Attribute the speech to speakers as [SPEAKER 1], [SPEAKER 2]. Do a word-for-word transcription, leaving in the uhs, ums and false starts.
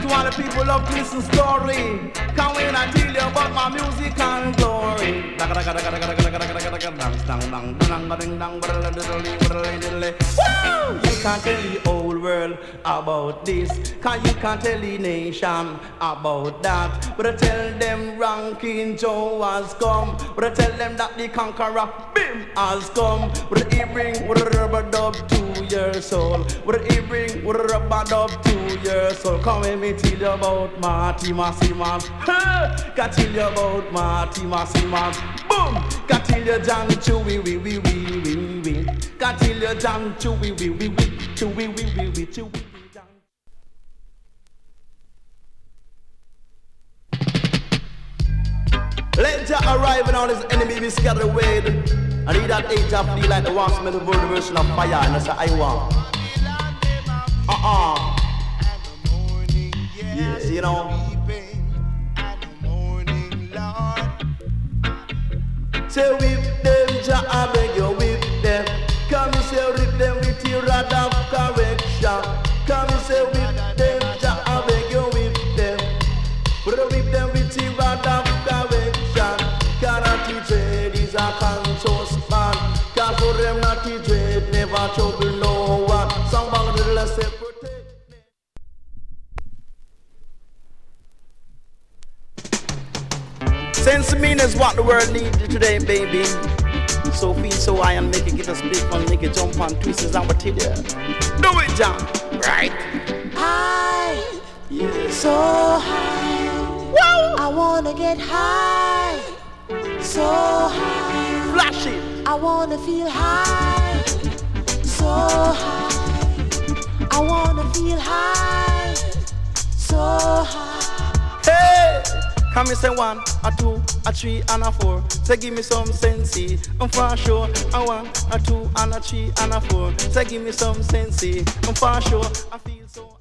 [SPEAKER 1] to all the people love to listen story. Come when I tell you about my music and glory. You can't tell the whole world about this, cause you can't tell the nation about that. But I tell them Ranking Joe has come. But I tell them that the conqueror, bim, has come. But he bring with a rubber dub to your soul. But he bring with a rubber dub to your soul. Come let me tell you about Marty Massimas. Can tell you about Marty Massimas. Boom! Can tell you John Chewy, wee wee wee wee wee. Can tell you John Chewy, wee wee wee, chewy wee wee wee, chewy. Let Jah arrive and all his enemy be scattered away. And he that age I feel like the one smell the world version of fire. And I say I want. Uh-uh. Yeah, you know. Say whip them, Jah, I beg you whip them. Come and say rip them with your rod of correction. Come and say whip them, Jah, I beg you whip them. But whip them with your rod of correction. Cannot teach trade is a conscious man. Cause for them not teach trade, never trouble no one. Some bang little say protect. Sense mean is what the world needs today, baby. So feel so high and make it get a split and make it jump and twist is our tip. Do it, John. Right?
[SPEAKER 2] High.
[SPEAKER 1] Yeah.
[SPEAKER 2] So high.
[SPEAKER 1] Whoa.
[SPEAKER 2] I wanna get high. So high.
[SPEAKER 1] Flash it.
[SPEAKER 2] I wanna feel high. So high. I wanna feel high. So high.
[SPEAKER 1] Hey! Come me say one, a two, a three, and a four. Say give me some sensey, I'm for sure. A one, a two, and a three, and a four. Say give me some sensey, I'm for sure. I feel so.